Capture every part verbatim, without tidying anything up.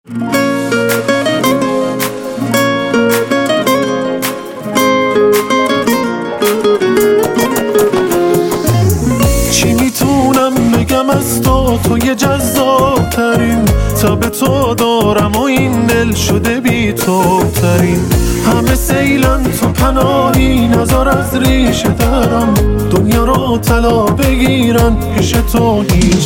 چی میتونم بگم از تو، توی جذاب ترین تا به تو دارم و این دل شده بی تو ترین. همه سیلن تو پناهی، نظر از ریشه درم دنیا رو طلا بگیرن، پیش تو هیچ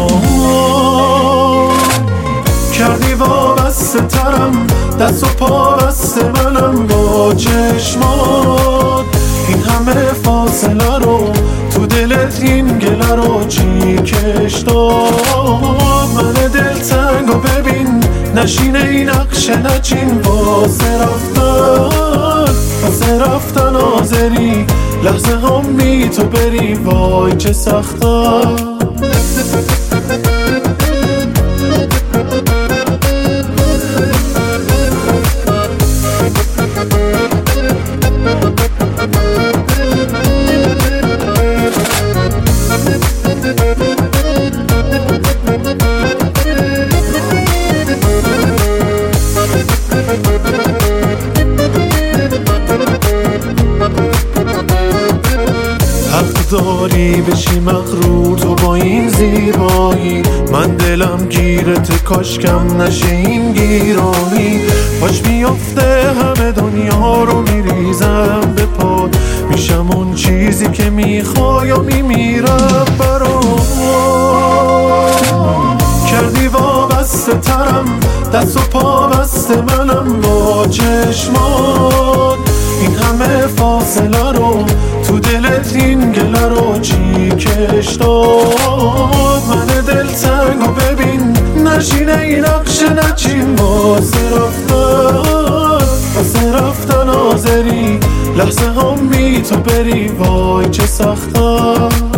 برام کردی وابسته ترم، دست و پا بسته منم با چشمات. این همه فاصله رو تو دلت این گله رو چی کش داد؟ من دلتنگ و ببین نشینه این نقش نچین، واسه رفتن واسه رفتن آزری، لحظه هم بی تو بری وای چه سختم. حق داری بشی مغرور تو با این زیبایی، من دلم گیرت کاش کم نشه این گیرایی. باش میافته همه دنیا رو میریزم به پاد، میشم اون چیزی که میخوای و میمیرم برات. کردی وابسته ترم، دست و پا بسته منم با چشمات. این همه فاصله رو تو دلت این گله رو چی کش داد؟ من دلتنگ و ببین نشینه این نقش نچین، واسه رفتن واسه رفتن آزری، لحظه هم بی تو بری وای چه سختم.